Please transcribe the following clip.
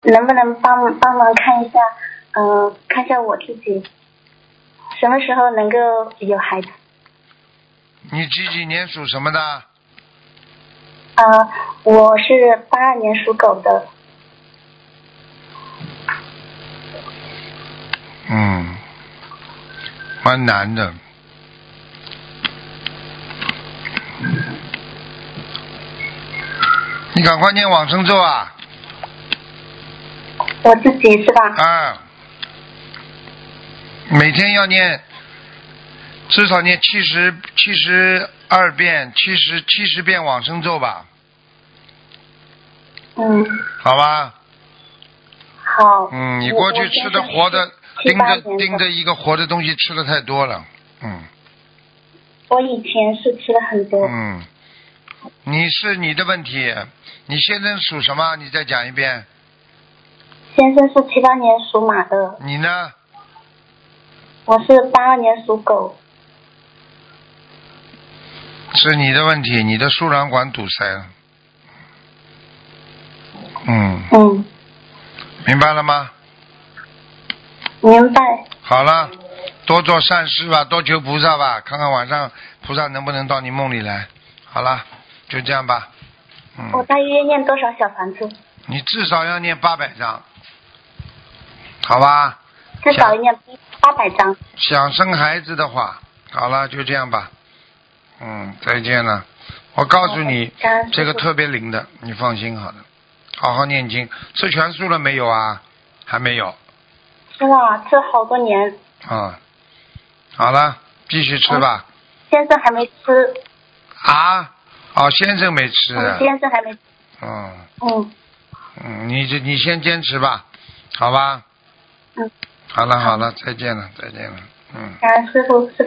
能不能帮忙看一下，看一下我自己什么时候能够有孩子？ 你几年属什么的？ 我是82年属狗的。 蛮难的。你赶快念往生咒啊！ 我自己是吧？ 啊，每天要念，至少念72遍，70遍往生咒吧。好吧。 好。 你过去吃的活的，盯着一个活的东西吃的太多了。 我以前是吃了很多。 你的问题，你先生属什么？你再讲一遍。 先生是78年属马的。 你呢？ 我是82年属狗。 是你的问题，你的输卵管堵塞了。明白了吗？ 明白。 好了，多做善事吧，多求菩萨吧，看看晚上菩萨能不能到你梦里来。好了，就这样吧。 我大约念多少小房子？ 你至少要念800张，好吧？ 至少要念800张。 想生孩子的话，好了，就这样吧。再见了。我告诉你，这个特别灵的，你放心好了，好好念经。吃全素了没有啊？还没有。 吃了，吃好多年。 好了，继续吃吧。 先生还没吃。 先生没吃。 先生还没吃。 你先坚持吧，好吧？好了，再见了。 感恩师父。